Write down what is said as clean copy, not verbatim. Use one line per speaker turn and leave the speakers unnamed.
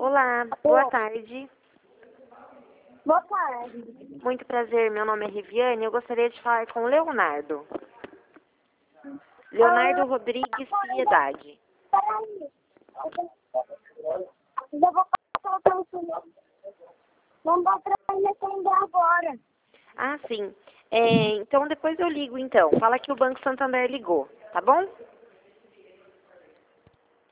Olá, boa tarde.
Boa tarde.
Muito prazer, meu nome é Riviane. Eu gostaria de falar com o Leonardo. Leonardo Rodrigues Piedade.
Peraí. Já vou passar pelo celular. Não dá pra me atender agora.
Ah, sim. Então depois eu ligo, então. Fala que o Banco Santander ligou, tá bom?